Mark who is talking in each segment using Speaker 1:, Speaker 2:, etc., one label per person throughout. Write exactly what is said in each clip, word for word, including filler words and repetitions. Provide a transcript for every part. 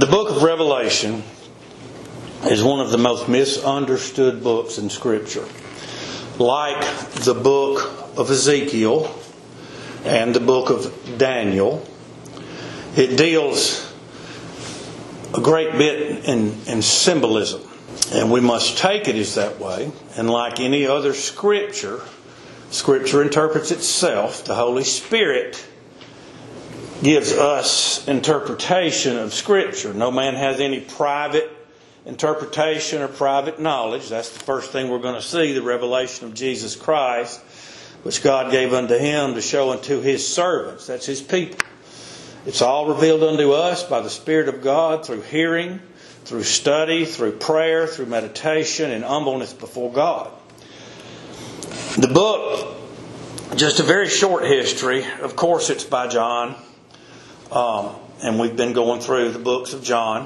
Speaker 1: The book of Revelation is one of the most misunderstood books in Scripture. Like the book of Ezekiel and the book of Daniel, it deals a great bit in, in symbolism. And we must take it as that way. And like any other Scripture, Scripture interprets itself. The Holy Spirit gives us interpretation of Scripture. No man has any private interpretation or private knowledge. That's the first thing we're going to see, the revelation of Jesus Christ, which God gave unto Him to show unto His servants. That's His people. It's all revealed unto us by the Spirit of God through hearing, through study, through prayer, through meditation, and humbleness before God. The book, just a very short history. Of course, it's by John. Um, and we've been going through the books of John.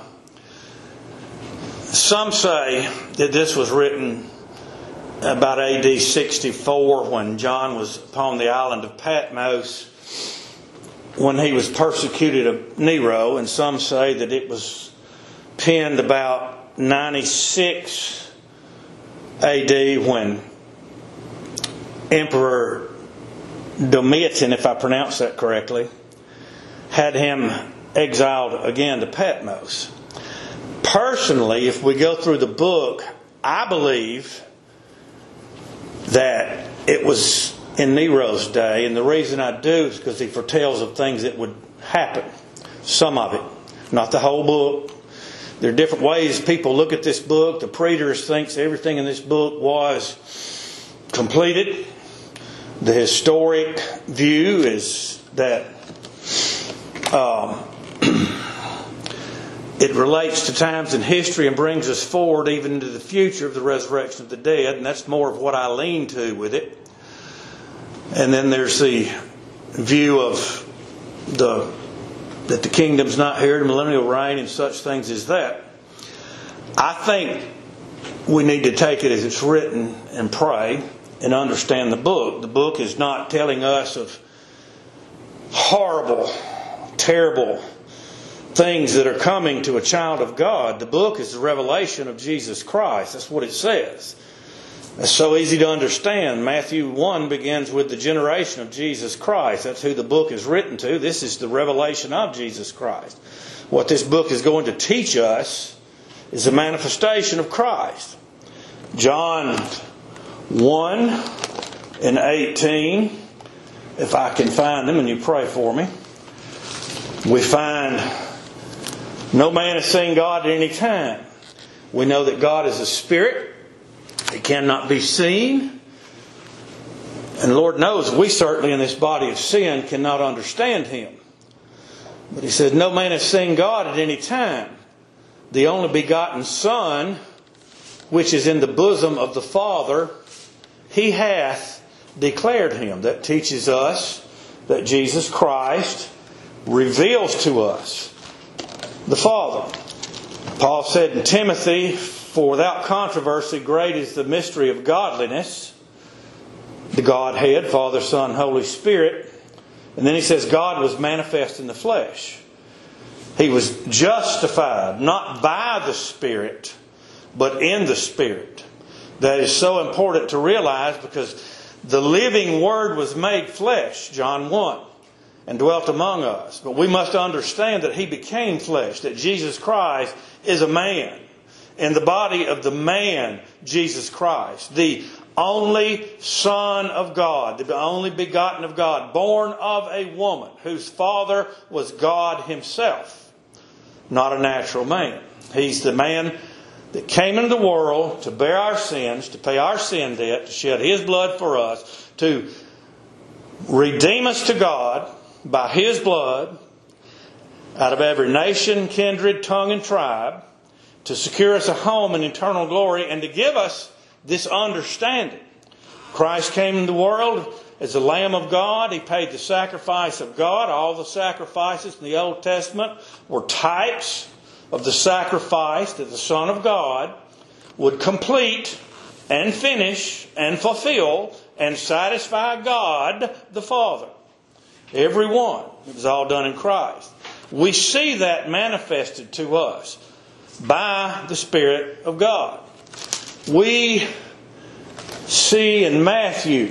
Speaker 1: Some say that this was written about A D sixty-four when John was upon the island of Patmos when he was persecuted of Nero. And some say that it was penned about ninety-six A D when Emperor Domitian, if I pronounce that correctly, had him exiled again to Patmos. Personally, if we go through the book, I believe that it was in Nero's day. And the reason I do is because he foretells of things that would happen. Some of it. Not the whole book. There are different ways people look at this book. The preterist thinks everything in this book was completed. The historic view is that Um, it relates to times in history and brings us forward even into the future of the resurrection of the dead. And that's more of what I lean to with it. And then there's the view of the that the kingdom's not here, the millennial reign and such things as that. I think we need to take it as it's written and pray and understand the book. The book is not telling us of horrible, terrible things that are coming to a child of God. The book is the revelation of Jesus Christ. That's what it says. It's so easy to understand. Matthew one begins with the generation of Jesus Christ. That's who the book is written to. This is the revelation of Jesus Christ. What this book is going to teach us is a manifestation of Christ. John one and eighteen, if I can find them and you pray for me. We find no man has seen God at any time. We know that God is a spirit. He cannot be seen. And the Lord knows we certainly in this body of sin cannot understand Him. But He says no man has seen God at any time. The only begotten Son, which is in the bosom of the Father, He hath declared Him. That teaches us that Jesus Christ reveals to us the Father. Paul said in Timothy, for without controversy great is the mystery of godliness. The Godhead, Father, Son, Holy Spirit. And then he says God was manifest in the flesh. He was justified not by the Spirit, but in the Spirit. That is so important to realize because the living Word was made flesh, John one, and dwelt among us. But we must understand that He became flesh, that Jesus Christ is a man. In the body of the man, Jesus Christ, the only Son of God, the only begotten of God, born of a woman whose father was God Himself, not a natural man. He's the man that came into the world to bear our sins, to pay our sin debt, to shed His blood for us, to redeem us to God by His blood out of every nation, kindred, tongue, and tribe, to secure us a home in eternal glory and to give us this understanding. Christ came into the world as the Lamb of God. He paid the sacrifice of God. All the sacrifices in the Old Testament were types of the sacrifice that the Son of God would complete and finish and fulfill and satisfy God the Father. Every one. It was all done in Christ. we see that manifested to us by the Spirit of God. We see in Matthew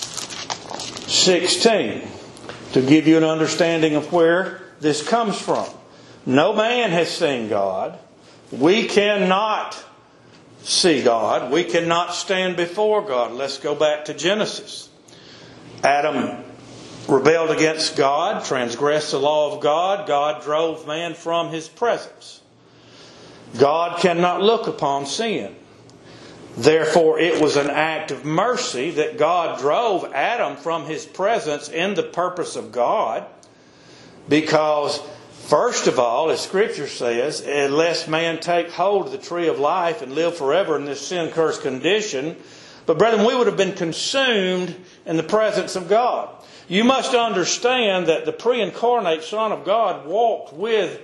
Speaker 1: sixteen, to give you an understanding of where this comes from. No man has seen God. We cannot see God. We cannot stand before God. Let's go back to Genesis. Adam rebelled against God, transgressed the law of God. God drove man from His presence. God cannot look upon sin. Therefore, it was an act of mercy that God drove Adam from His presence in the purpose of God. Because, first of all, as Scripture says, unless man take hold of the tree of life and live forever in this sin-cursed condition. But brethren, we would have been consumed in the presence of God. You must understand that the pre-incarnate Son of God walked with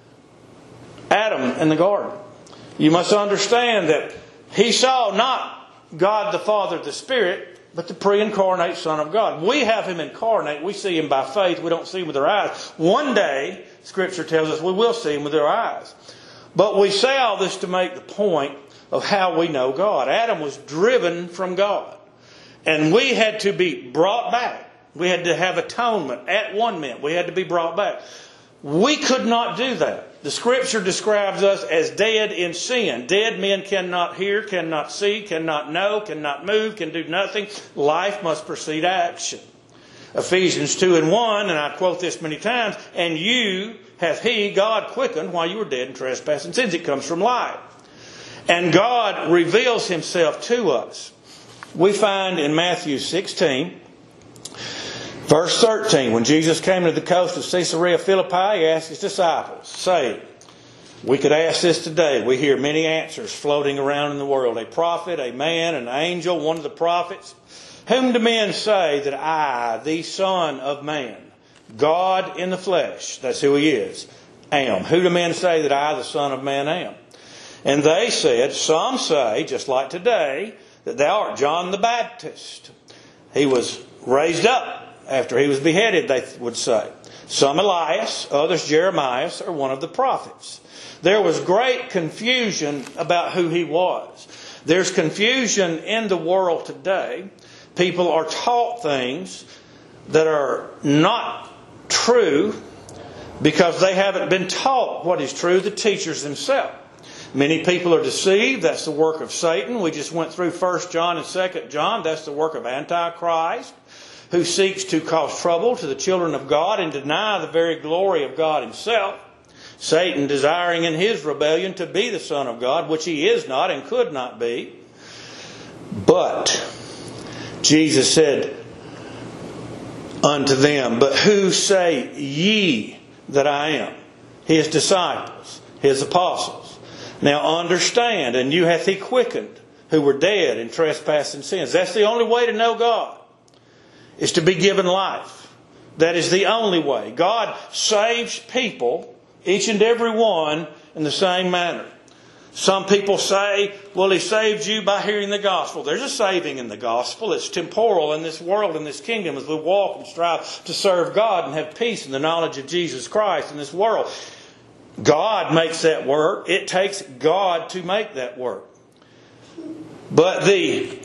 Speaker 1: Adam in the garden. You must understand that He saw not God the Father, the Spirit, but the pre-incarnate Son of God. We have Him incarnate. We see Him by faith. We don't see Him with our eyes. One day, Scripture tells us we will see Him with our eyes. But we say all this to make the point of how we know God. Adam was driven from God. And we had to be brought back. We had to have atonement at one minute. We had to be brought back. We could not do that. The Scripture describes us as dead in sin. Dead men cannot hear, cannot see, cannot know, cannot move, can do nothing. Life must precede action. Ephesians two and one, and I quote this many times, and you hath He, God, quickened while you were dead in trespass and sins. It comes from life. And God reveals Himself to us. We find in Matthew sixteen, verse thirteen, when Jesus came to the coast of Caesarea Philippi, He asked His disciples, saying, we could ask this today. We hear many answers floating around in the world. A prophet, a man, an angel, one of the prophets. Whom do men say that I, the Son of Man, God in the flesh, that's who He is, am? Who do men say that I, the Son of Man, am? And they said, some say, just like today, that thou art John the Baptist. He was raised up after he was beheaded, they would say. Some Elias, others Jeremiah, or one of the prophets. There was great confusion about who He was. There's confusion in the world today. People are taught things that are not true because they haven't been taught what is true, the teachers themselves. Many people are deceived. That's the work of Satan. We just went through First John and Second John. That's the work of Antichrist, who seeks to cause trouble to the children of God and deny the very glory of God Himself. Satan desiring in his rebellion to be the Son of God, which he is not and could not be. But Jesus said unto them, but who say ye that I am? His disciples, His apostles. Now understand, and you hath He quickened, who were dead in trespass and sins. That's the only way to know God, is to be given life. That is the only way. God saves people, each and every one, in the same manner. Some people say, well, He saved you by hearing the gospel. There's a saving in the gospel. It's temporal in this world, in this kingdom, as we walk and strive to serve God and have peace in the knowledge of Jesus Christ in this world. God makes that work. It takes God to make that work. But the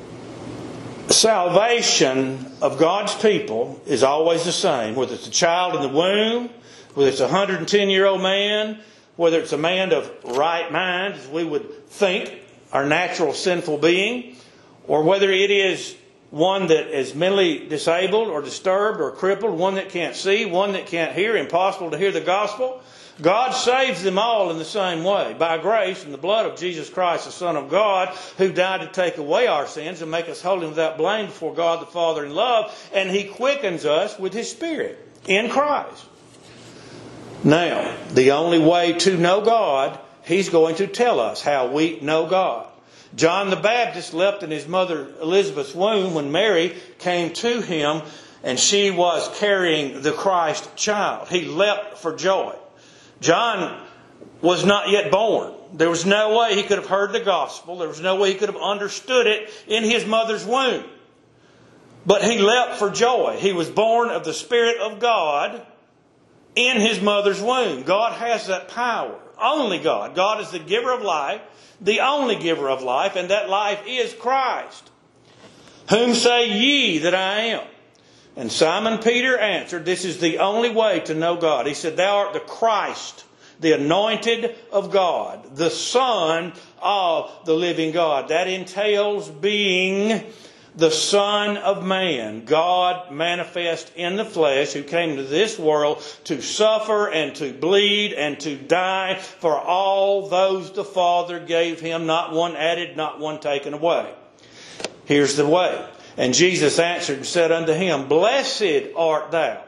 Speaker 1: salvation of God's people is always the same. Whether it's a child in the womb, whether it's a one hundred ten year old man, whether it's a man of right mind, as we would think, our natural sinful being, or whether it is one that is mentally disabled or disturbed or crippled, one that can't see, one that can't hear, impossible to hear the gospel. God saves them all in the same way, by grace and the blood of Jesus Christ, the Son of God, who died to take away our sins and make us holy and without blame before God the Father in love. And He quickens us with His Spirit in Christ. Now, the only way to know God, He's going to tell us how we know God. John the Baptist leapt in his mother Elizabeth's womb when Mary came to him and she was carrying the Christ child. He leapt for joy. John was not yet born. There was no way he could have heard the gospel. There was no way he could have understood it in his mother's womb. But he leapt for joy. He was born of the Spirit of God in his mother's womb. God has that power. Only God. God is the giver of life, the only giver of life, and that life is Christ. Whom say ye that I am? And Simon Peter answered, this is the only way to know God. He said, thou art the Christ, the anointed of God, the Son of the living God. That entails being the Son of Man, God manifest in the flesh, who came to this world to suffer and to bleed and to die for all those the Father gave him, not one added, not one taken away. Here's the way. And Jesus answered and said unto him, blessed art thou,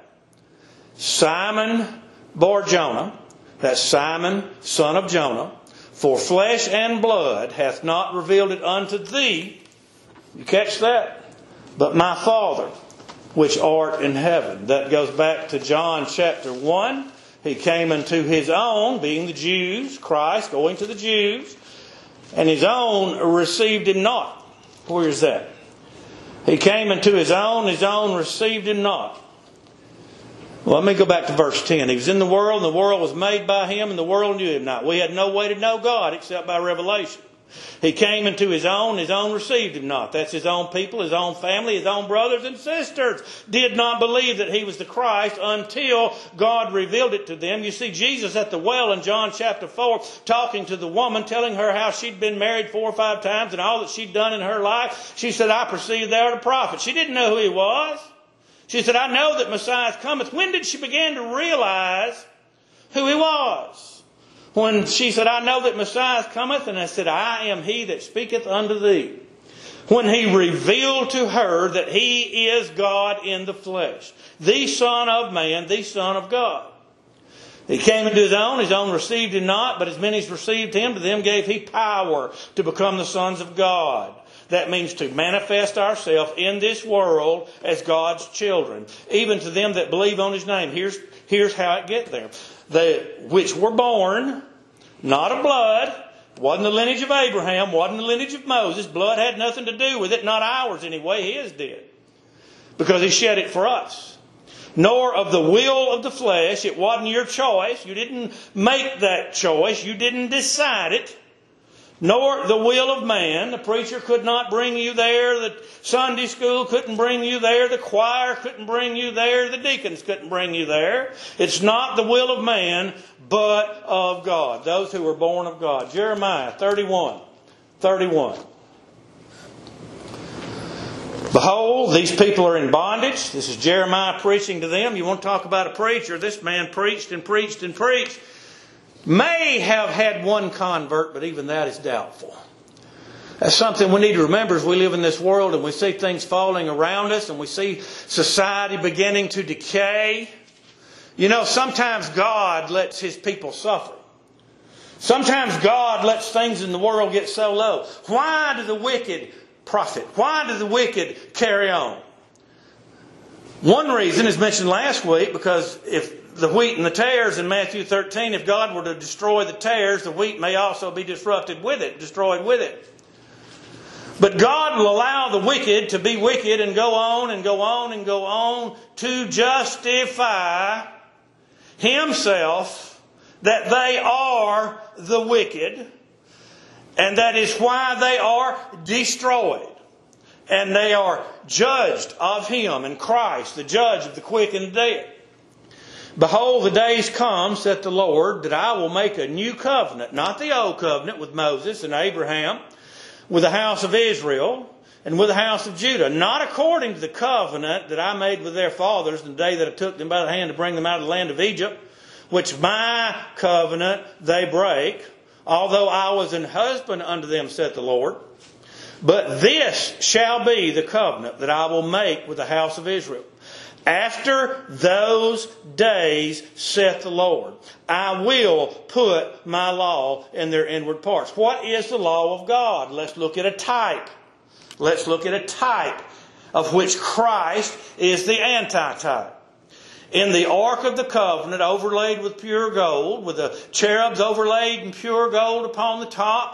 Speaker 1: Simon Bar-Jonah, that's Simon, son of Jonah, for flesh and blood hath not revealed it unto thee. You catch that? But my Father, which art in heaven. That goes back to John chapter one. He came unto his own, being the Jews, Christ going to the Jews, and his own received him not. Where is that? He came unto his own, his own received him not. Well, let me go back to verse ten. He was in the world, and the world was made by him, and the world knew him not. We had no way to know God except by revelation. He came into his own, his own received him not. That's his own people, his own family, his own brothers and sisters did not believe that he was the Christ until God revealed it to them. You see Jesus at the well in John chapter four talking to the woman, telling her how she'd been married four or five times and all that she'd done in her life. She said, I perceive thou art a prophet. She didn't know who he was. She said, I know that Messiah cometh. When did she begin to realize who he was? When she said, I know that Messiah cometh, and I said, I am he that speaketh unto thee. When he revealed to her that he is God in the flesh, the Son of Man, the Son of God. He came into his own, his own received him not, but as many as received him, to them gave he power to become the sons of God. That means to manifest ourselves in this world as God's children, even to them that believe on his name. Here's, here's how it gets there. They, which were born, not of blood, wasn't the lineage of Abraham, wasn't the lineage of Moses. Blood had nothing to do with it, not ours anyway, his did. Because he shed it for us. Nor of the will of the flesh, it wasn't your choice. You didn't make that choice, you didn't decide it. Nor the will of man. The preacher could not bring you there. The Sunday school couldn't bring you there. The choir couldn't bring you there. The deacons couldn't bring you there. It's not the will of man, but of God. Those who were born of God. Jeremiah thirty-one. thirty-one. Behold, these people are in bondage. This is Jeremiah preaching to them. You want to talk about a preacher? This man preached and preached and preached. May have had one convert, but even that is doubtful. That's something we need to remember as we live in this world and we see things falling around us and we see society beginning to decay. You know, sometimes God lets his people suffer. Sometimes God lets things in the world get so low. Why do the wicked profit? Why do the wicked carry on? One reason is mentioned last week, because if the wheat and the tares in Matthew thirteen, if God were to destroy the tares, the wheat may also be disrupted with it, destroyed with it. But God will allow the wicked to be wicked and go on and go on and go on to justify himself that they are the wicked, and that is why they are destroyed. And they are judged of him and Christ, the judge of the quick and the dead. Behold, the days come, saith the Lord, that I will make a new covenant, not the old covenant with Moses and Abraham, with the house of Israel and with the house of Judah, not according to the covenant that I made with their fathers in the day that I took them by the hand to bring them out of the land of Egypt, which my covenant they break, although I was an husband unto them, saith the Lord. But this shall be the covenant that I will make with the house of Israel. After those days, saith the Lord, I will put my law in their inward parts. What is the law of God? Let's look at a type. Let's look at a type of which Christ is the antitype. In the ark of the covenant, overlaid with pure gold, with the cherubs overlaid in pure gold upon the top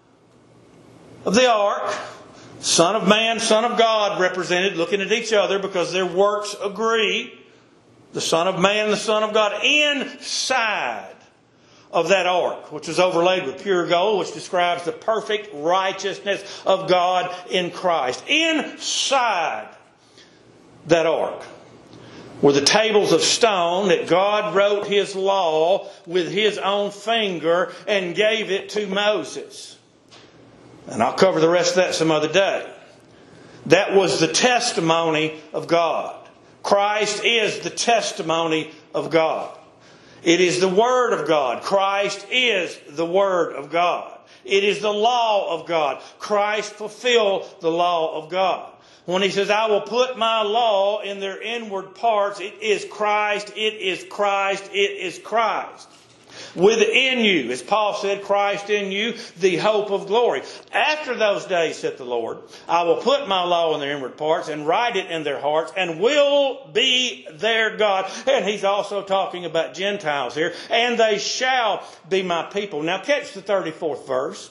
Speaker 1: of the ark, Son of Man, Son of God represented, looking at each other because their works agree. the Son of Man, the Son of God, inside of that ark, which was overlaid with pure gold, which describes the perfect righteousness of God in Christ. Inside that ark were the tables of stone that God wrote His law with His own finger and gave it to Moses. And I'll cover the rest of that some other day. That was the testimony of God. Christ is the testimony of God. It is the Word of God. Christ is the Word of God. It is the law of God. Christ fulfilled the law of God. When He says, I will put my law in their inward parts, it is Christ, it is Christ, it is Christ. Within you, as Paul said, Christ in you, the hope of glory. After those days, saith the Lord, I will put my law in their inward parts and write it in their hearts and will be their God. And He's also talking about Gentiles here. And they shall be my people. Now catch the thirty-fourth verse.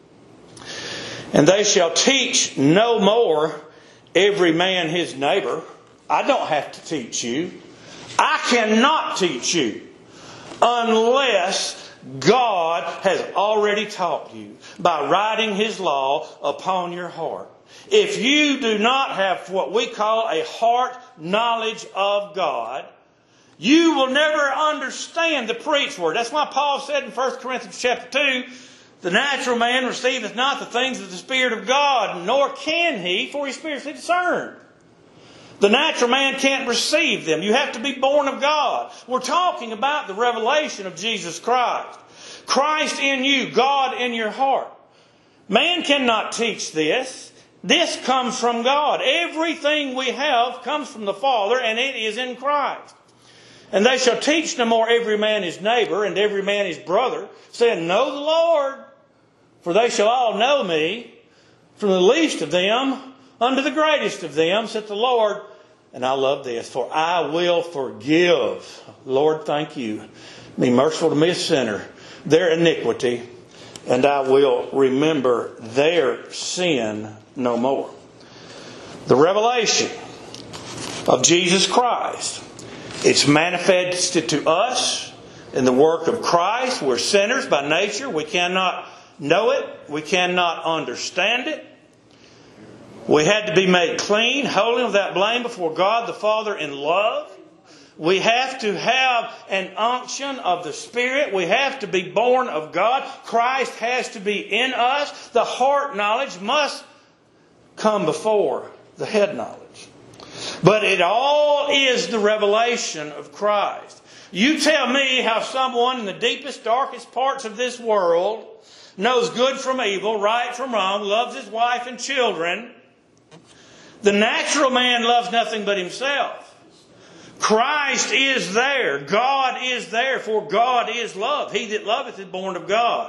Speaker 1: And they shall teach no more every man his neighbor. I don't have to teach you. I cannot teach you unless God has already taught you by writing His law upon your heart. If you do not have what we call a heart knowledge of God, you will never understand the preached word. That's why Paul said in First Corinthians chapter two, the natural man receiveth not the things of the Spirit of God, nor can he, for he is spiritually discerned. The natural man can't receive them. You have to be born of God. We're talking about the revelation of Jesus Christ. Christ in you, God in your heart. Man cannot teach this. This comes from God. Everything we have comes from the Father, and it is in Christ. And they shall teach no more every man his neighbor and every man his brother, saying, Know the Lord, for they shall all know me, from the least of them unto the greatest of them, saith the Lord. And I love this, for I will forgive. Lord, thank you. Be merciful to me, a sinner, their iniquity, and I will remember their sin no more. The revelation of Jesus Christ, it's manifested to us in the work of Christ. We're sinners by nature. We cannot know it. We cannot understand it. We had to be made clean, holy, without blame before God the Father in love. We have to have an unction of the Spirit. We have to be born of God. Christ has to be in us. The heart knowledge must come before the head knowledge. But it all is the revelation of Christ. You tell me how someone in the deepest, darkest parts of this world knows good from evil, right from wrong, loves his wife and children. The natural man loves nothing but himself. Christ is there. God is there, for God is love. He that loveth is born of God.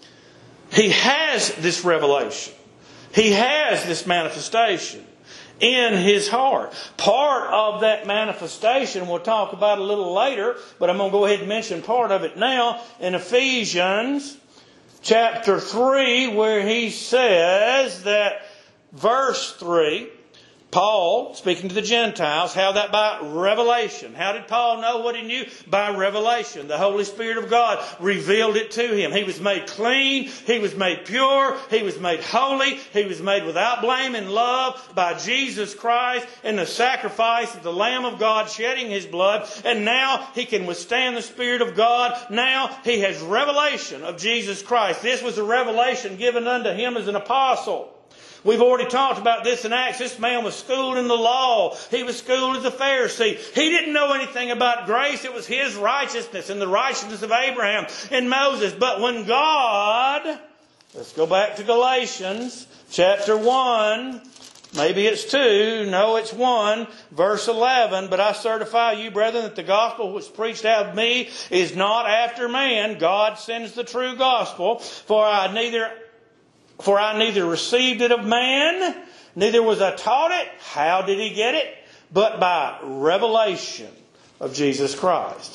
Speaker 1: He has this revelation. He has this manifestation in his heart. Part of that manifestation we'll talk about a little later, but I'm going to go ahead and mention part of it now in Ephesians chapter three, where he says that verse three, Paul, speaking to the Gentiles, how that by revelation. How did Paul know what he knew? By revelation. The Holy Spirit of God revealed it to him. He was made clean. He was made pure. He was made holy. He was made without blame in love by Jesus Christ and the sacrifice of the Lamb of God shedding His blood. And now he can withstand the Spirit of God. Now he has revelation of Jesus Christ. This was a revelation given unto him as an apostle. We've already talked about this in Acts. This man was schooled in the law. He was schooled as a Pharisee. He didn't know anything about grace. It was his righteousness and the righteousness of Abraham and Moses. But when God, let's go back to Galatians chapter one. Maybe it's two. No, it's one. Verse eleven. But I certify you, brethren, that the gospel which preached out of me is not after man. God sends the true gospel. For I neither... For I neither received it of man, neither was I taught it. How did he get it? But by revelation of Jesus Christ.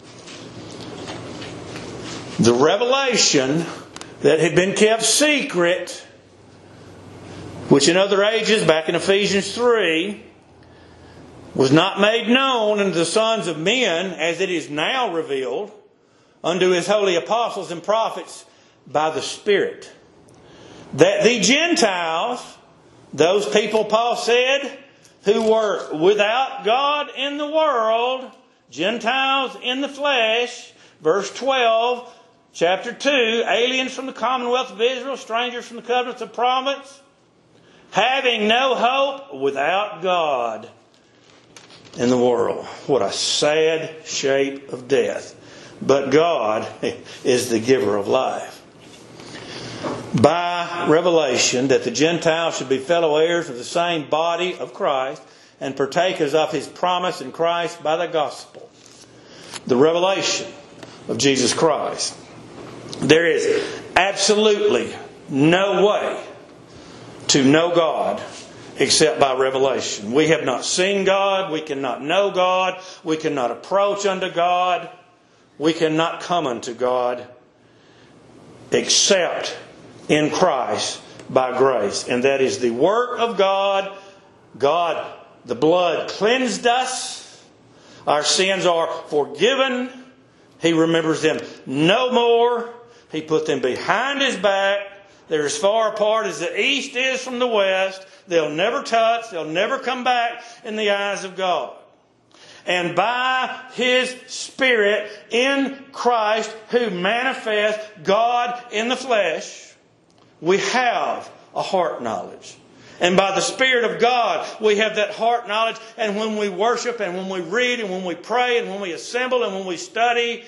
Speaker 1: The revelation that had been kept secret, which in other ages, back in Ephesians three, was not made known unto the sons of men, as it is now revealed unto his holy apostles and prophets by the Spirit. That the Gentiles, those people, Paul said, who were without God in the world, Gentiles in the flesh, verse twelve, chapter two, aliens from the commonwealth of Israel, strangers from the covenants of promise, having no hope, without God in the world. What a sad shape of death. But God is the giver of life. By revelation, that the Gentiles should be fellow heirs of the same body of Christ, and partakers of His promise in Christ by the gospel. The revelation of Jesus Christ. There is absolutely no way to know God except by revelation. We have not seen God. We cannot know God. We cannot approach unto God. We cannot come unto God except in Christ by grace. And that is the work of God. God, the blood cleansed us. Our sins are forgiven. He remembers them no more. He put them behind His back. They're as far apart as the east is from the west. They'll never touch. They'll never come back in the eyes of God. And by His Spirit in Christ, who manifests God in the flesh, we have a heart knowledge. And by the Spirit of God, we have that heart knowledge. And when we worship, and when we read, and when we pray, and when we assemble, and when we study,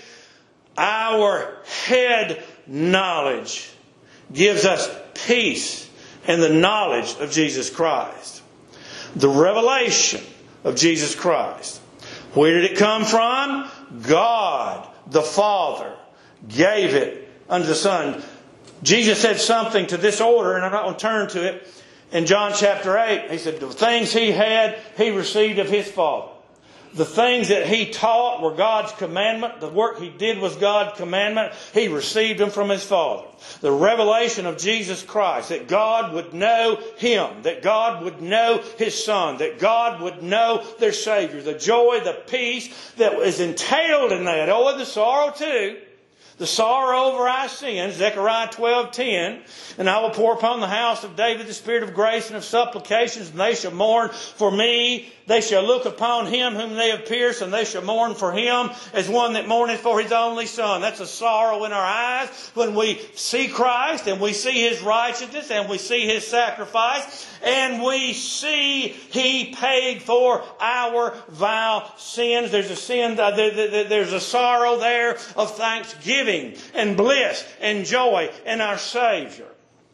Speaker 1: our head knowledge gives us peace in the knowledge of Jesus Christ. The revelation of Jesus Christ. Where did it come from? God, the Father, gave it unto the Son. Jesus said something to this order, and I'm not going to turn to it. In John chapter eight, He said, the things He had, He received of His Father. The things that He taught were God's commandment. The work He did was God's commandment. He received them from His Father. The revelation of Jesus Christ, that God would know Him, that God would know His Son, that God would know their Savior. The joy, the peace that is entailed in that. Oh, and the sorrow too. The sorrow over our sins, Zechariah twelve ten. And I will pour upon the house of David the spirit of grace and of supplications, and they shall mourn for me. They shall look upon Him whom they have pierced, and they shall mourn for Him as one that mourneth for his only son. That's a sorrow in our eyes when we see Christ, and we see His righteousness, and we see His sacrifice, and we see He paid for our vile sins. There's a sin, there's a sorrow there of thanksgiving and bliss and joy in our Savior.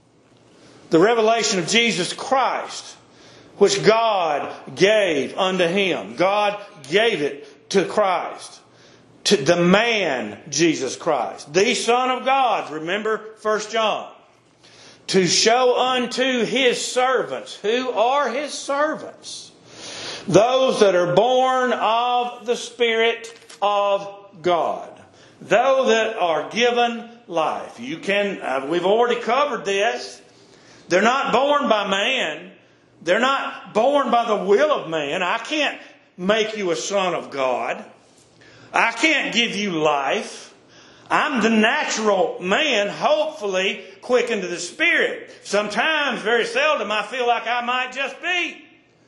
Speaker 1: The revelation of Jesus Christ, which God gave unto Him. God gave it to Christ. To the man, Jesus Christ. The Son of God. Remember First John. To show unto His servants. Who are His servants? Those that are born of the Spirit of God. Those that are given life. You can, uh, we've already covered this. They're not born by man. They're not born by the will of man. I can't make you a son of God. I can't give you life. I'm the natural man, hopefully quickened to the Spirit. Sometimes, very seldom, I feel like I might just be.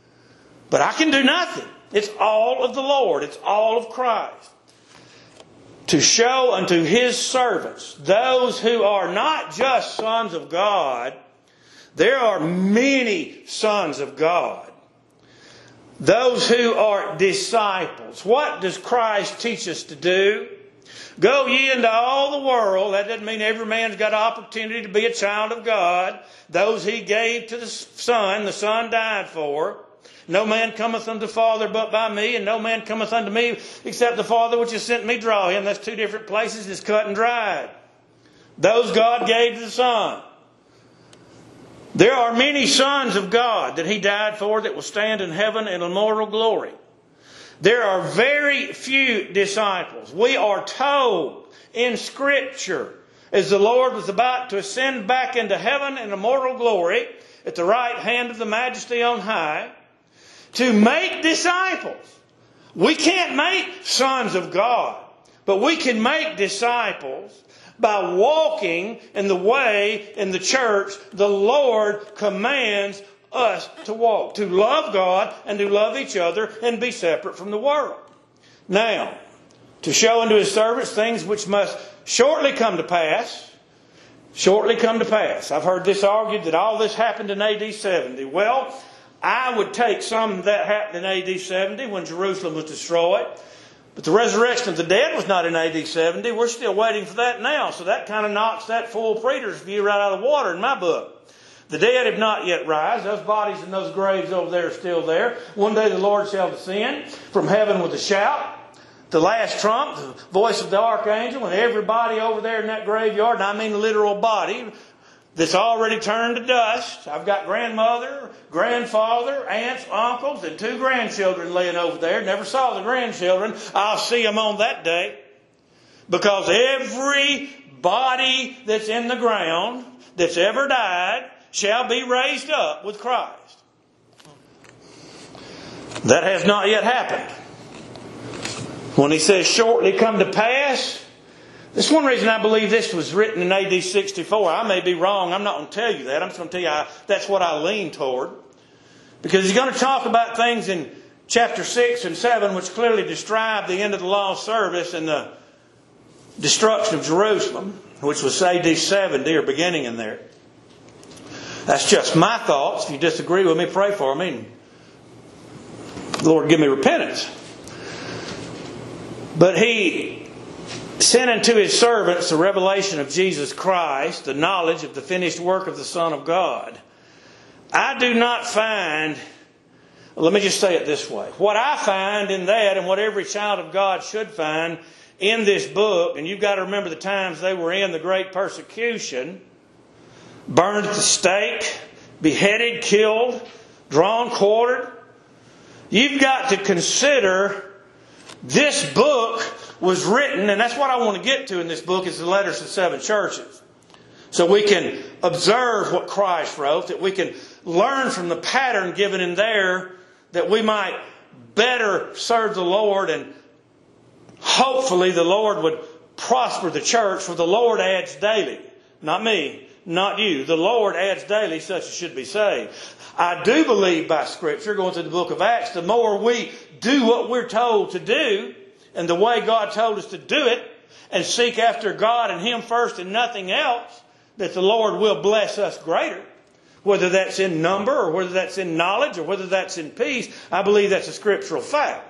Speaker 1: But I can do nothing. It's all of the Lord. It's all of Christ. To show unto His servants, those who are not just sons of God. There are many sons of God. Those who are disciples. What does Christ teach us to do? Go ye into all the world. That doesn't mean every man's got opportunity to be a child of God. Those He gave to the Son, the Son died for. No man cometh unto the Father but by me, and no man cometh unto me except the Father which has sent me draw him. That's two different places. It's cut and dried. Those God gave to the Son. There are many sons of God that He died for that will stand in heaven in immortal glory. There are very few disciples. We are told in Scripture, as the Lord was about to ascend back into heaven in immortal glory, at the right hand of the Majesty on high, to make disciples. We can't make sons of God, but we can make disciples by walking in the way in the church the Lord commands us to walk, to love God and to love each other and be separate from the world. Now, to show unto His servants things which must shortly come to pass. Shortly come to pass. I've heard this argued that all this happened in A D seventy. Well, I would take some that happened in A D seventy when Jerusalem was destroyed. But the resurrection of the dead was not in A D seventy. We're still waiting for that now. So that kind of knocks that full preter's view right out of the water in my book. The dead have not yet rise. Those bodies in those graves over there are still there. One day the Lord shall descend from heaven with a shout, the last trump, the voice of the archangel, and everybody over there in that graveyard, and I mean the literal body, that's already turned to dust. I've got grandmother, grandfather, aunts, uncles, and two grandchildren laying over there. Never saw the grandchildren. I'll see them on that day. Because every body that's in the ground that's ever died shall be raised up with Christ. That has not yet happened. When He says shortly come to pass, that's one reason I believe this was written in A D sixty-four. I may be wrong. I'm not going to tell you that. I'm just going to tell you I, that's what I lean toward. Because He's going to talk about things in chapter six and seven which clearly describe the end of the law service and the destruction of Jerusalem, which was A D seventy or beginning in there. That's just my thoughts. If you disagree with me, pray for me. Lord, give me repentance. But He sent unto His servants the revelation of Jesus Christ, the knowledge of the finished work of the Son of God. I do not find, let me just say it this way. What I find in that, and what every child of God should find in this book, and you've got to remember the times they were in, the great persecution, burned at the stake, beheaded, killed, drawn, quartered. You've got to consider this book was written, and that's what I want to get to in this book, is the letters to seven churches. So we can observe what Christ wrote, that we can learn from the pattern given in there, that we might better serve the Lord, and hopefully the Lord would prosper the church, for the Lord adds daily. Not me, not you. The Lord adds daily such as should be saved. I do believe by Scripture, going through the book of Acts, the more we do what we're told to do, and the way God told us to do it, and seek after God and Him first and nothing else, that the Lord will bless us greater. Whether that's in number, or whether that's in knowledge, or whether that's in peace, I believe that's a scriptural fact.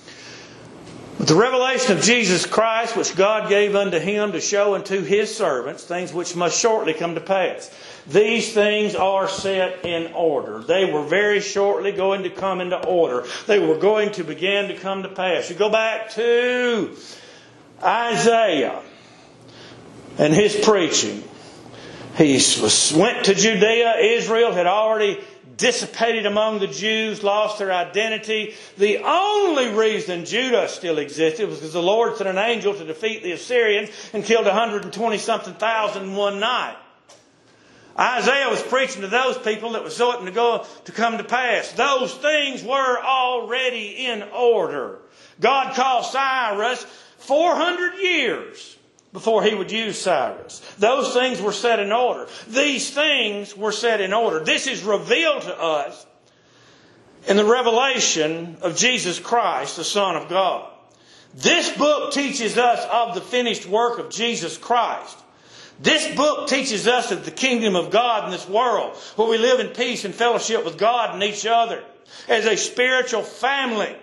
Speaker 1: But the revelation of Jesus Christ, which God gave unto Him to show unto His servants, things which must shortly come to pass. These things are set in order. They were very shortly going to come into order. They were going to begin to come to pass. You go back to Isaiah and his preaching. He went to Judea. Israel had already dissipated among the Jews, lost their identity. The only reason Judah still existed was because the Lord sent an angel to defeat the Assyrians and killed one hundred twenty something thousand in one night. Isaiah was preaching to those people that was certain to go to come to pass. Those things were already in order. God called Cyrus four hundred years before He would use Cyrus. Those things were set in order. These things were set in order. This is revealed to us in the revelation of Jesus Christ, the Son of God. This book teaches us of the finished work of Jesus Christ. This book teaches us of the kingdom of God in this world, where we live in peace and fellowship with God and each other as a spiritual family,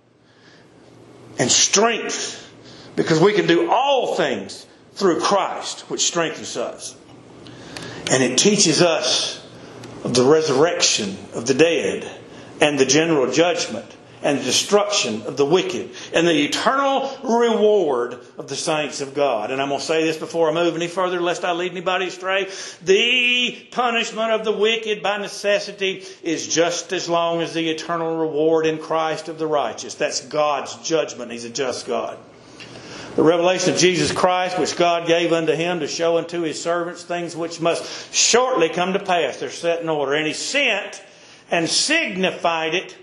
Speaker 1: and strength, because we can do all things through Christ, which strengthens us. And it teaches us of the resurrection of the dead, and the general judgment, and the destruction of the wicked, and the eternal reward of the saints of God. And I'm going to say this before I move any further, lest I lead anybody astray. The punishment of the wicked by necessity is just as long as the eternal reward in Christ of the righteous. That's God's judgment. He's a just God. The revelation of Jesus Christ, which God gave unto Him to show unto His servants things which must shortly come to pass. They're set in order. And He sent and signified it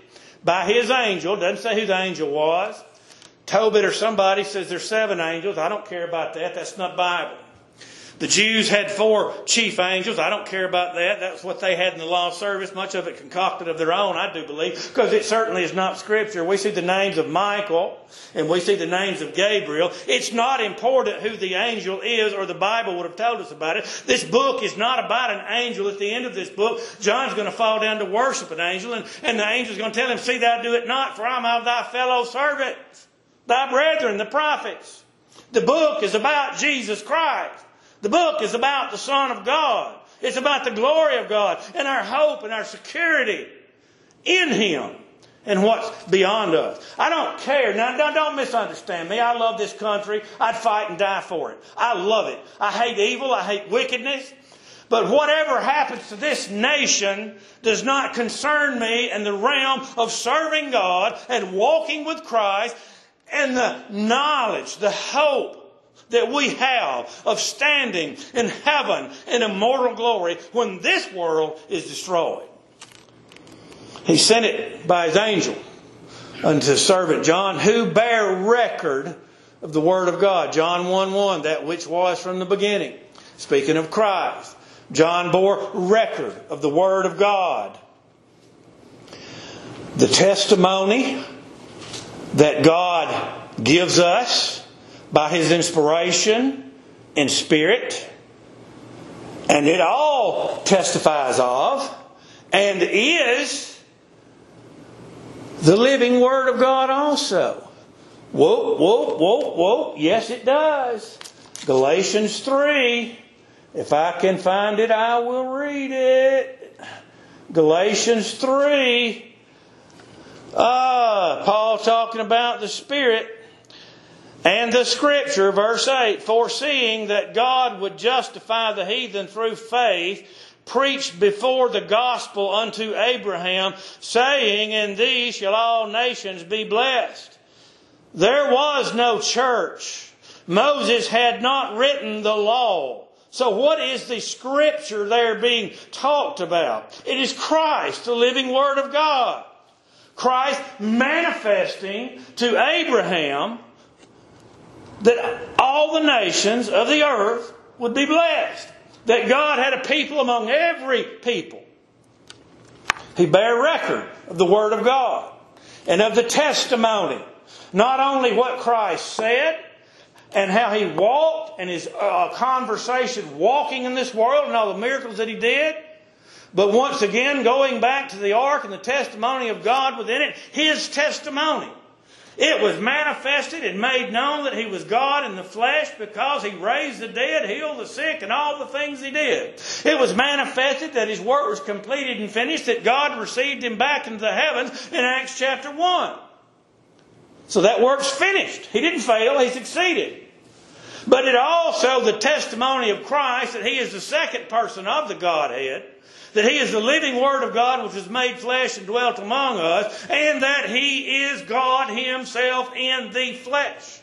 Speaker 1: by His angel. Doesn't say who the angel was. Tobit or somebody says there's seven angels. I don't care about that. That's not Bible. The Jews had four chief angels. I don't care about that. That's what they had in the law service. Much of it concocted of their own, I do believe, because it certainly is not Scripture. We see the names of Michael and we see the names of Gabriel. It's not important who the angel is, or the Bible would have told us about it. This book is not about an angel. At the end of this book, John's going to fall down to worship an angel, and, and the angel's going to tell him, "See thou do it not, for I'm of thy fellow servants, thy brethren, the prophets." The book is about Jesus Christ. The book is about the Son of God. It's about the glory of God and our hope and our security in Him and what's beyond us. I don't care. Now, don't, don't misunderstand me. I love this country. I'd fight and die for it. I love it. I hate evil. I hate wickedness. But whatever happens to this nation does not concern me in the realm of serving God and walking with Christ and the knowledge, the hope that we have of standing in heaven in immortal glory when this world is destroyed. He sent it by His angel unto His servant John, who bare record of the Word of God. John one one, that which was from the beginning. Speaking of Christ, John bore record of the Word of God. The testimony that God gives us by His inspiration and Spirit, and it all testifies of and is the living Word of God also. Whoa, whoa, whoa, whoa. Yes, it does. Galatians three. If I can find it, I will read it. Galatians three. Ah, Paul talking about the Spirit. And the Scripture, verse eight, foreseeing that God would justify the heathen through faith, preached before the gospel unto Abraham, saying, "In thee shall all nations be blessed." There was no church. Moses had not written the law. So what is the Scripture there being talked about? It is Christ, the living Word of God. Christ manifesting to Abraham that all the nations of the earth would be blessed. That God had a people among every people. He bare record of the Word of God and of the testimony. Not only what Christ said and how He walked and His uh, conversation walking in this world and all the miracles that He did, but once again going back to the ark and the testimony of God within it, His testimony. It was manifested and made known that He was God in the flesh because He raised the dead, healed the sick, and all the things He did. It was manifested that His work was completed and finished, that God received Him back into the heavens in Acts chapter one. So that work's finished. He didn't fail, He succeeded. But it also the testimony of Christ that He is the second person of the Godhead, that He is the living Word of God which was made flesh and dwelt among us, and that He is God Himself in the flesh.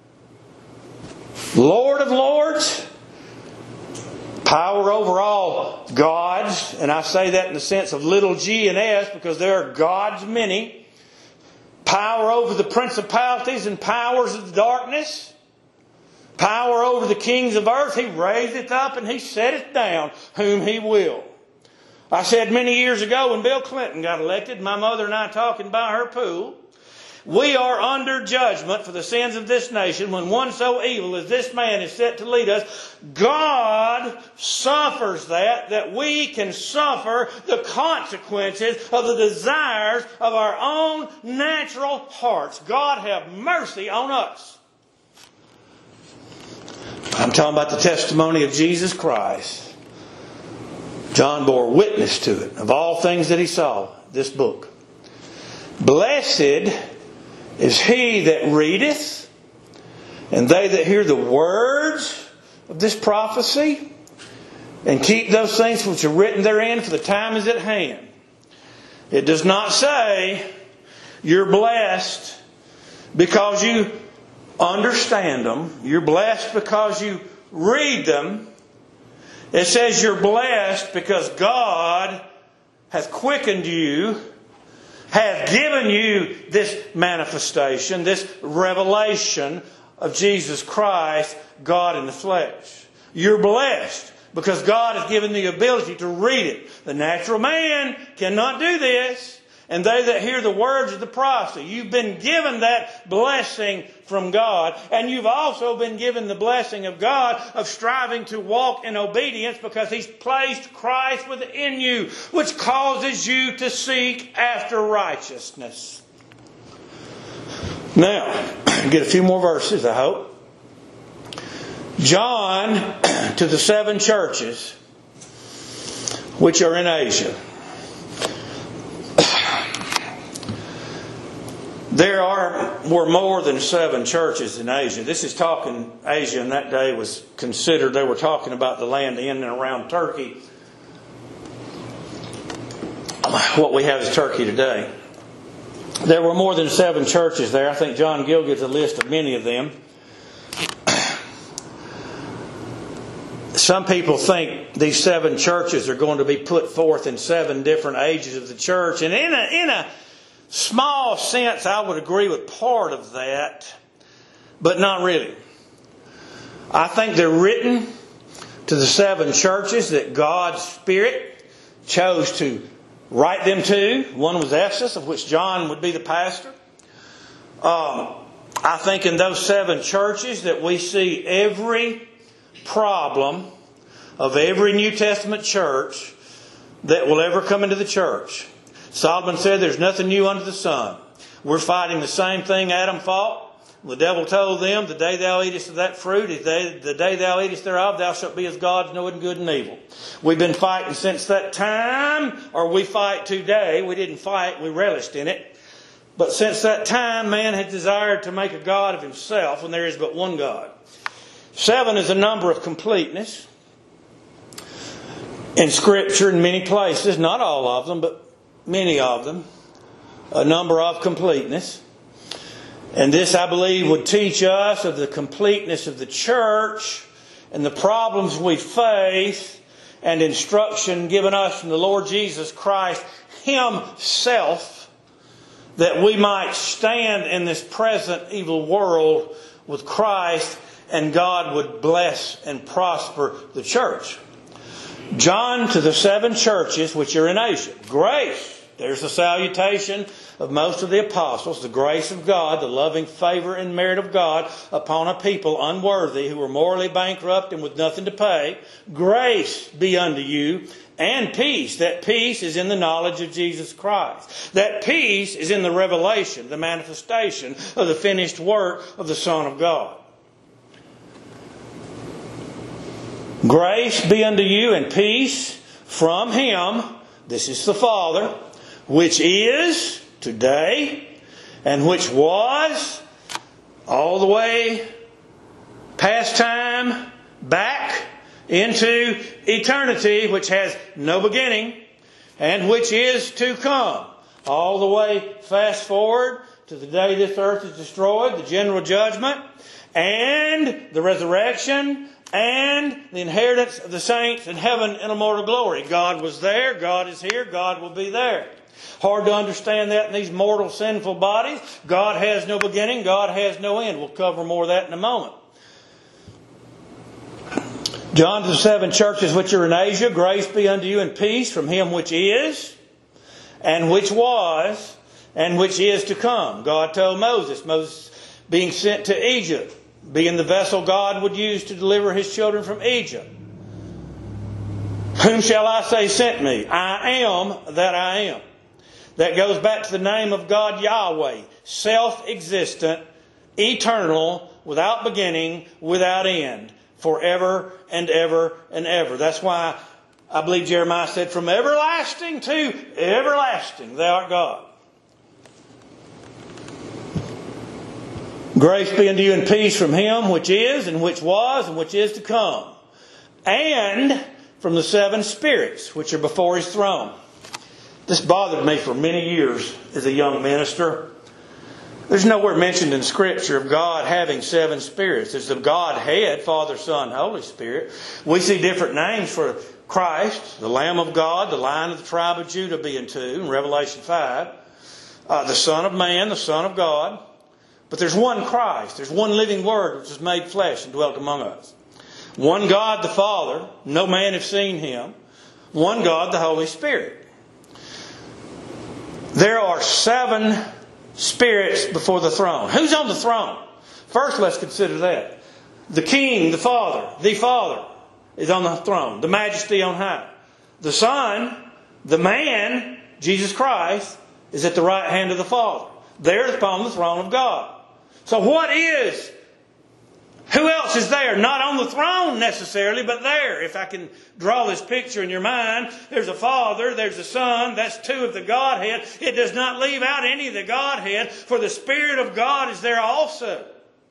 Speaker 1: Lord of lords, power over all gods, and I say that in the sense of little g and s because there are gods many. Power over the principalities and powers of the darkness. Power over the kings of earth. He raiseth up and He setteth down whom He will. I said many years ago when Bill Clinton got elected, my mother and I talking by her pool, we are under judgment for the sins of this nation when one so evil as this man is set to lead us. God suffers that, that we can suffer the consequences of the desires of our own natural hearts. God have mercy on us. I'm talking about the testimony of Jesus Christ. John bore witness to it, of all things that he saw, this book. Blessed is he that readeth, and they that hear the words of this prophecy, and keep those things which are written therein, for the time is at hand. It does not say you're blessed because you understand them. You're blessed because you read them. It says you're blessed because God hath quickened you, hath given you this manifestation, this revelation of Jesus Christ, God in the flesh. You're blessed because God has given the ability to read it. The natural man cannot do this. And they that hear the words of the prophecy. You've been given that blessing from God. And you've also been given the blessing of God of striving to walk in obedience because He's placed Christ within you, which causes you to seek after righteousness. Now, get a few more verses, I hope. John to the seven churches which are in Asia. There are were more than seven churches in Asia. This is talking, Asia in that day was considered, they were talking about the land in and around Turkey. What we have is Turkey today. There were more than seven churches there. I think John Gill gives a list of many of them. Some people think these seven churches are going to be put forth in seven different ages of the church. And in a, in a small sense, I would agree with part of that, but not really. I think they're written to the seven churches that God's Spirit chose to write them to. One was Ephesus, of which John would be the pastor. Um, I think in those seven churches that we see every problem of every New Testament church that will ever come into the church. Solomon said there's nothing new under the sun. We're fighting the same thing Adam fought. The devil told them, the day thou eatest of that fruit, the day thou eatest thereof, thou shalt be as gods, knowing good and evil. We've been fighting since that time, or we fight today. We didn't fight, we relished in it. But since that time, man has desired to make a god of himself when there is but one God. Seven is a number of completeness. In Scripture, in many places, not all of them, but many of them, a number of completeness. And this, I believe, would teach us of the completeness of the church and the problems we face and instruction given us from the Lord Jesus Christ Himself, that we might stand in this present evil world with Christ and God would bless and prosper the church. John to the seven churches which are in Asia. Grace. There's the salutation of most of the apostles. The grace of God, the loving favor and merit of God upon a people unworthy who were morally bankrupt and with nothing to pay. Grace be unto you and peace. That peace is in the knowledge of Jesus Christ. That peace is in the revelation, the manifestation of the finished work of the Son of God. Grace be unto you and peace from Him, this is the Father, which is today and which was all the way past time back into eternity, which has no beginning, and which is to come. All the way fast forward to the day this earth is destroyed, the general judgment, and the resurrection, and the inheritance of the saints in heaven in immortal glory. God was there, God is here, God will be there. Hard to understand that in these mortal sinful bodies. God has no beginning, God has no end. We'll cover more of that in a moment. John to the seven churches which are in Asia, grace be unto you and peace from Him which is, and which was, and which is to come. God told Moses, Moses being sent to Egypt, being the vessel God would use to deliver His children from Egypt. Whom shall I say sent me? I am that I am. That goes back to the name of God Yahweh. Self-existent, eternal, without beginning, without end. Forever and ever and ever. That's why I believe Jeremiah said, from everlasting to everlasting, Thou art God. Grace be unto you and peace from Him which is, and which was, and which is to come. And from the seven spirits which are before His throne. This bothered me for many years as a young minister. There's nowhere mentioned in Scripture of God having seven spirits. There's the Godhead, Father, Son, Holy Spirit. We see different names for Christ, the Lamb of God, the Lion of the tribe of Judah being two in Revelation five. uh, the Son of Man, the Son of God. But there's one Christ. There's one living Word which was made flesh and dwelt among us. One God the Father, no man have seen Him. One God the Holy Spirit. There are seven spirits before the throne. Who's on the throne? First, let's consider that. The King, the Father, the Father is on the throne. The Majesty on high. The Son, the man, Jesus Christ, is at the right hand of the Father. There upon the throne of God. So what is, who else is there? Not on the throne necessarily, but there. If I can draw this picture in your mind, there's a Father, there's a Son, that's two of the Godhead. It does not leave out any of the Godhead, for the Spirit of God is there also.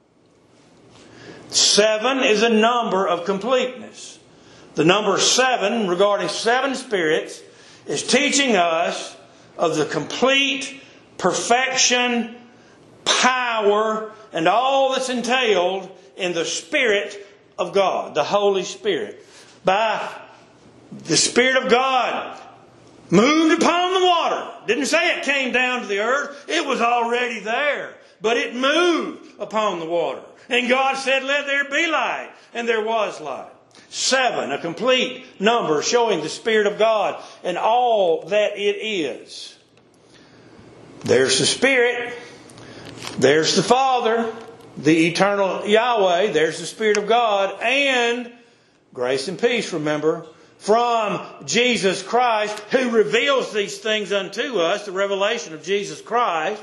Speaker 1: Seven is a number of completeness. The number seven, regarding seven spirits, is teaching us of the complete perfection, power, and all that's entailed in the Spirit of God, the Holy Spirit. By the Spirit of God moved upon the water. Didn't say it came down to the earth. It was already there. But it moved upon the water. And God said, let there be light. And there was light. Seven, a complete number showing the Spirit of God and all that it is. There's the Spirit. There's the Father, the eternal Yahweh. There's the Spirit of God. And grace and peace, remember, from Jesus Christ, who reveals these things unto us, the revelation of Jesus Christ,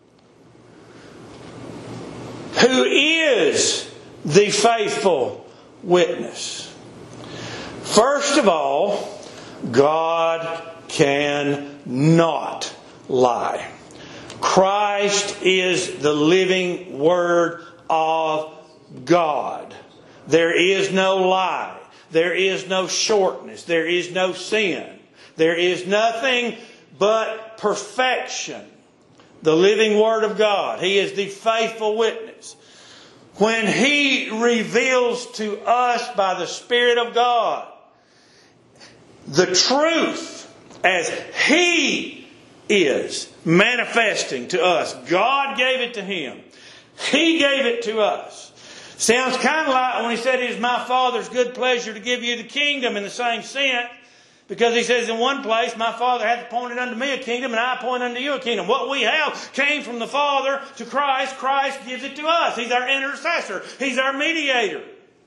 Speaker 1: who is the faithful witness. First of all, God cannot lie. Christ is the living Word of God. There is no lie. There is no shortness. There is no sin. There is nothing but perfection. The living Word of God. He is the faithful witness. When He reveals to us by the Spirit of God the truth as He is manifesting to us. God gave it to Him. He gave it to us. Sounds kind of like when He said it is my Father's good pleasure to give you the kingdom in the same sense. Because He says in one place, my Father hath appointed unto me a kingdom, and I appoint unto you a kingdom. What we have came from the Father to Christ. Christ gives it to us. He's our intercessor. He's our mediator.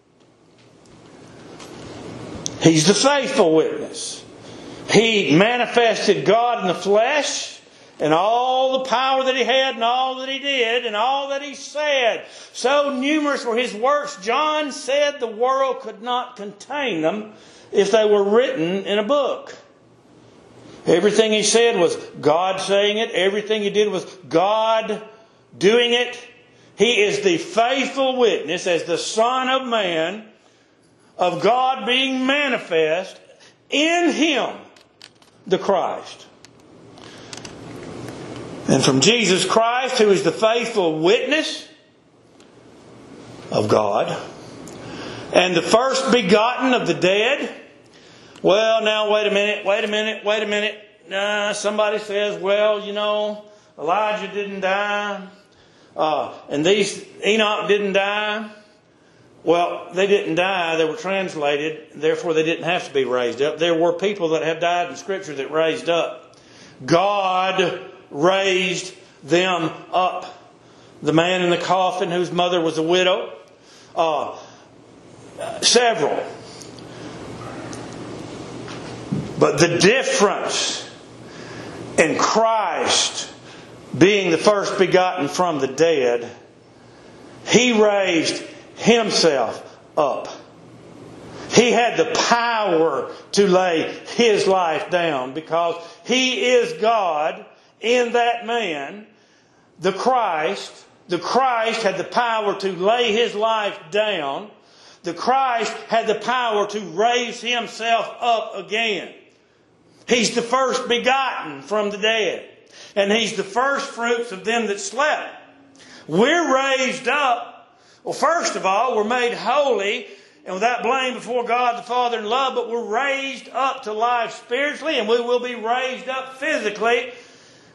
Speaker 1: He's the faithful witness. He manifested God in the flesh, and all the power that He had, and all that He did, and all that He said. So numerous were His works, John said the world could not contain them if they were written in a book. Everything He said was God saying it. Everything He did was God doing it. He is the faithful witness as the Son of Man, of God being manifest in Him, the Christ. And from Jesus Christ, who is the faithful witness of God, and the first begotten of the dead. Well, now, wait a minute, wait a minute, wait a minute. Uh, somebody says, well, you know, Elijah didn't die. Uh, and these, Enoch didn't die. Well, they didn't die. They were translated. Therefore, they didn't have to be raised up. There were people that have died in Scripture that raised up. God raised them up. The man in the coffin whose mother was a widow. Uh, several. But the difference in Christ being the first begotten from the dead, He raised Himself up. He had the power to lay His life down because He is God in that man, the Christ. The Christ had the power to lay His life down. The Christ had the power to raise Himself up again. He's the first begotten from the dead. And He's the first fruits of them that slept. We're raised up. Well, first of all, we're made holy and without blame before God the Father in love, but we're raised up to life spiritually, and we will be raised up physically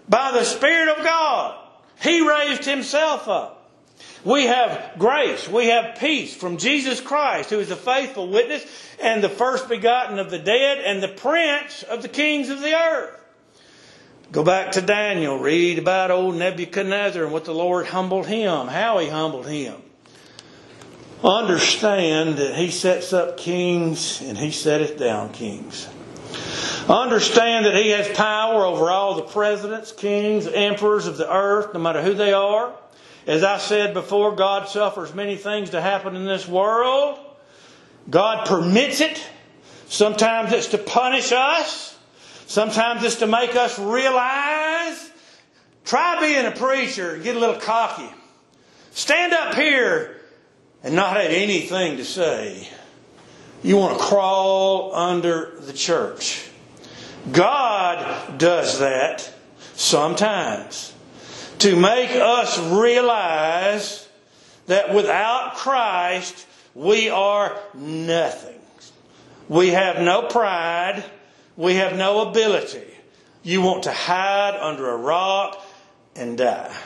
Speaker 1: By the Spirit of God, He raised Himself up. We have grace, we have peace from Jesus Christ, who is a faithful witness and the first begotten of the dead and the prince of the kings of the earth. Go back to Daniel, read about old Nebuchadnezzar and what the Lord humbled him, how He humbled him. Understand that He sets up kings and He setteth down kings. Understand that He has power over all the presidents, kings, emperors of the earth, no matter who they are. As I said before, God suffers many things to happen in this world. God permits it. Sometimes it's to punish us. Sometimes it's to make us realize. Try being a preacher and get a little cocky. Stand up here and not have anything to say. You want to crawl under the church. God does that sometimes to make us realize that without Christ we are nothing. We have no pride. We have no ability. You want to hide under a rock and die.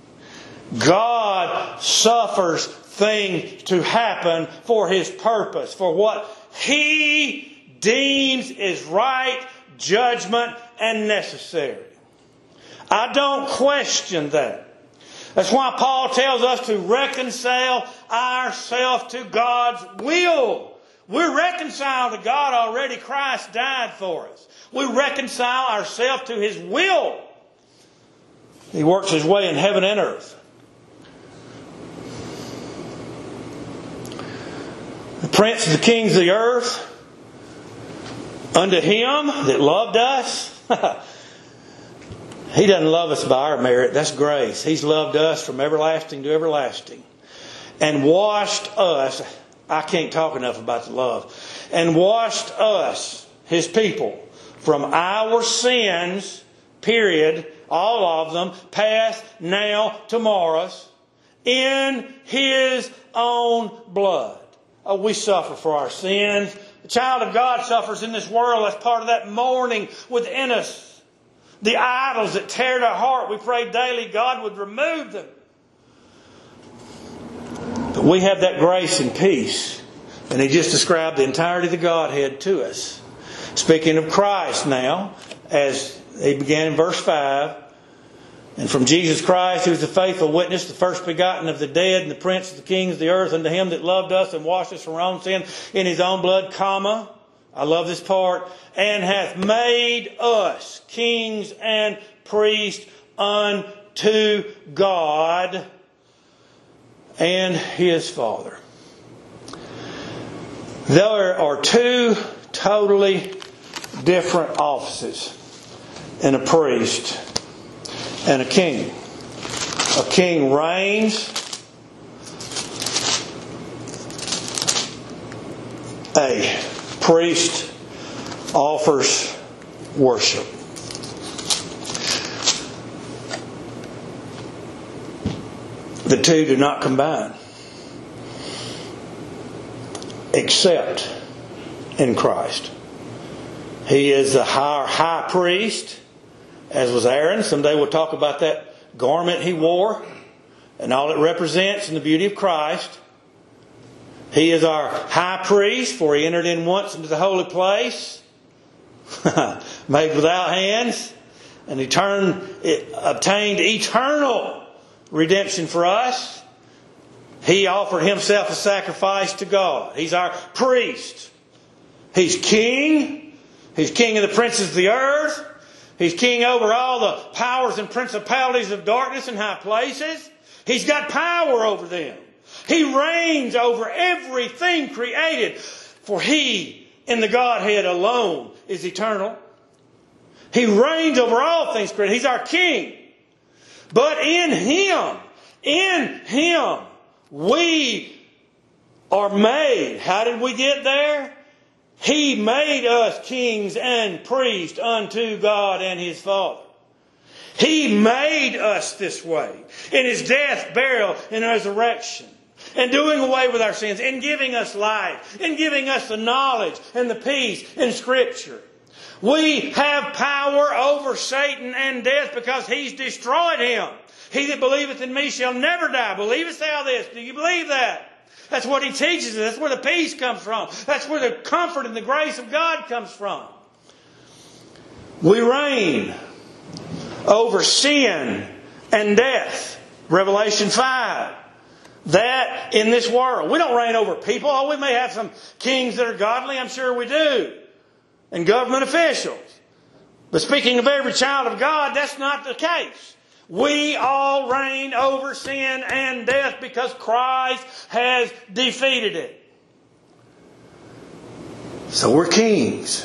Speaker 1: God suffers things to happen for His purpose, for what He deems is right, judgment, and necessary. I don't question that. That's why Paul tells us to reconcile ourselves to God's will. We're reconciled to God already. Christ died for us. We reconcile ourselves to His will. He works His way in heaven and earth. The Prince of the kings of the earth, unto Him that loved us. He doesn't love us by our merit. That's grace. He's loved us from everlasting to everlasting. And washed us. I can't talk enough about the love. And washed us, His people, from our sins, period, all of them, past, now, tomorrow's, in His own blood. Oh, we suffer for our sins. The child of God suffers in this world. That's part of that mourning within us. The idols that tear our heart, we pray daily God would remove them. But we have that grace and peace. And He just described the entirety of the Godhead to us. Speaking of Christ now, as He began in verse five, and from Jesus Christ, who is the faithful witness, the first begotten of the dead, and the prince of the kings of the earth, unto Him that loved us and washed us from our own sin in His own blood, comma, I love this part, and hath made us kings and priests unto God and His Father. There are two totally different offices in a priest and a king. A king reigns. A priest offers worship. The two do not combine, except in Christ. He is the high, high priest, as was Aaron. Someday we'll talk about that garment he wore and all it represents in the beauty of Christ. He is our high priest, for He entered in once into the holy place, made without hands, and He turned, it obtained eternal redemption for us. He offered Himself a sacrifice to God. He's our priest. He's king. He's king of the princes of the earth. He's king over all the powers and principalities of darkness in high places. He's got power over them. He reigns over everything created. For He, in the Godhead alone, is eternal. He reigns over all things created. He's our king. But in Him, in Him, we are made. How did we get there? He made us kings and priests unto God and His Father. He made us this way in His death, burial, and resurrection. And doing away with our sins. And giving us life. And giving us the knowledge and the peace in Scripture. We have power over Satan and death because He's destroyed him. He that believeth in me shall never die. Believest thou this? Do you believe that? That's what He teaches us. That's where the peace comes from. That's where the comfort and the grace of God comes from. We reign over sin and death. Revelation five. That in this world. We don't reign over people. Oh, we may have some kings that are godly. I'm sure we do. And government officials. But speaking of every child of God, that's not the case. We all reign over sin and death because Christ has defeated it. So we're kings.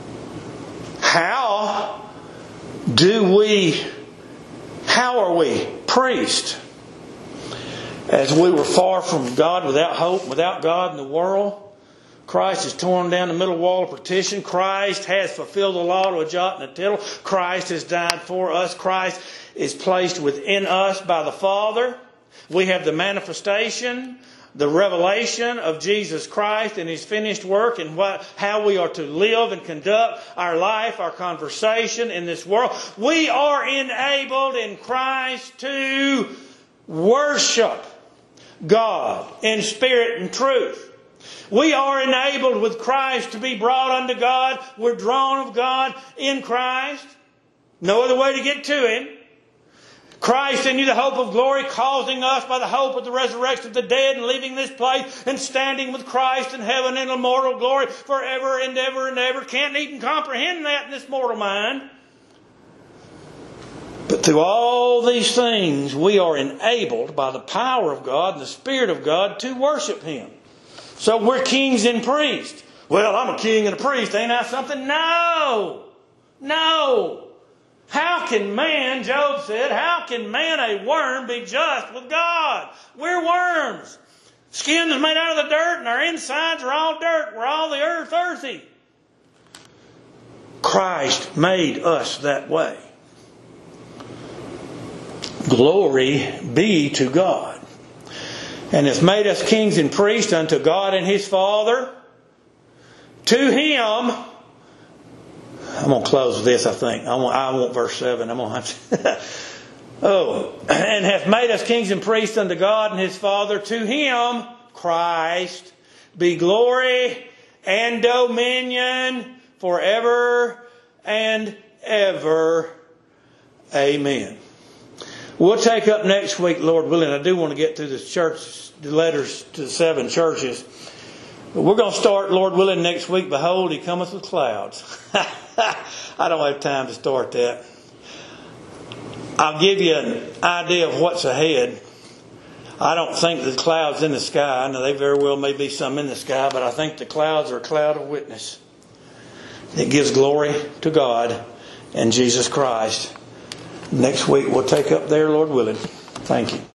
Speaker 1: How do we, how are we priests? As we were far from God, without hope, without God in the world, Christ has torn down the middle wall of partition. Christ has fulfilled the law to a jot and a tittle. Christ has died for us. Christ is placed within us by the Father. We have the manifestation, the revelation of Jesus Christ and His finished work and what, how we are to live and conduct our life, our conversation in this world. We are enabled in Christ to worship God in spirit and truth. We are enabled with Christ to be brought unto God. We're drawn of God in Christ. No other way to get to Him. Christ in you, the hope of glory, causing us by the hope of the resurrection of the dead and leaving this place and standing with Christ in heaven in immortal glory forever and ever and ever. Can't even comprehend that in this mortal mind. But through all these things, we are enabled by the power of God and the Spirit of God to worship Him. So we're kings and priests. Well, I'm a king and a priest. Ain't that something? No! No! How can man, Job said, how can man, a worm, be just with God? We're worms. Skin is made out of the dirt and our insides are all dirt. We're all the earth earthy. Christ made us that way. Glory be to God. And hath made us kings and priests unto God and His Father. To Him, I'm going to close with this, I think. I want, I want verse seven. I'm going to have to. Oh, and hath made us kings and priests unto God and His Father. To Him, Christ, be glory and dominion forever and ever. Amen. We'll take up next week, Lord willing. I do want to get through the church, the letters to the seven churches. But we're going to start, Lord willing, next week. Behold, He cometh with clouds. I don't have time to start that. I'll give you an idea of what's ahead. I don't think the clouds in the sky. I know they very well may be some in the sky, but I think the clouds are a cloud of witness. It gives glory to God and Jesus Christ. Next week we'll take up there, Lord willing. Thank you.